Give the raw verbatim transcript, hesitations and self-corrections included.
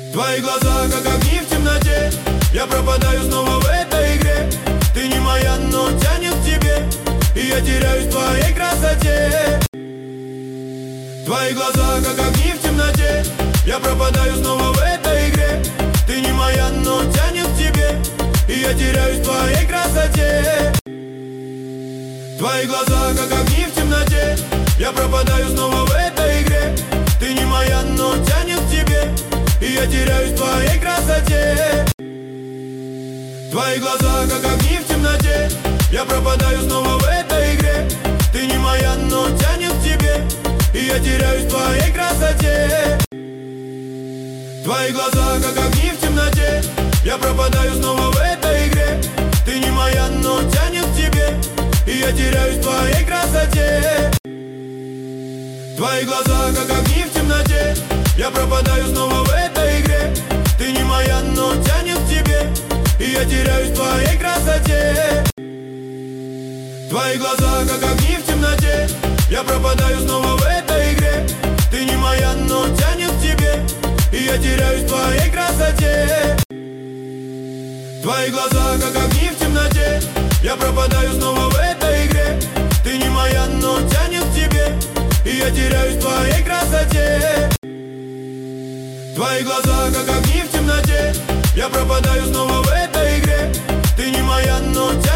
Твои глаза, как огни в темноте. Я пропадаю снова в этой игре. Ты не моя, но тянет к тебе, и я теряюсь в твоей красоте. Твои глаза, как огни в темноте. Я пропадаю снова в этой игре. Ты не моя, но тянет к тебе, и я теряюсь в твоей красоте. Твои глаза, как огни в темноте. Я пропадаю снова в этой игре. Ты не моя, но тянет к тебе, и я теряюсь в твоей красоте. Твои глаза, как огни в темноте. Я пропадаю снова в этой игре. Ты не моя, но тянет к тебе, и я теряюсь в твоей красоте. Твои глаза, как огни в темноте. Я пропадаю снова в этой игре. Ты не моя, но тянет к тебе, и я теряюсь в твоей красоте. Твои глаза, как огни в темноте. Я пропадаю снова в этой игре. Ты не моя, но тянет к тебе, и я теряюсь в твоей красоте. Твои глаза, как огни в темноте. Я пропадаю снова в этой игре. Ты не моя, но тянет к тебе, и я теряюсь в твоей красоте. Твои глаза, как огни в темноте. Я пропадаю снова в этой игре. Ты не моя, но тянет к тебе, и я теряюсь в твоей красоте. Твои глаза, как огни в темноте. Я пропадаю снова в этой игре. Ты не моя, но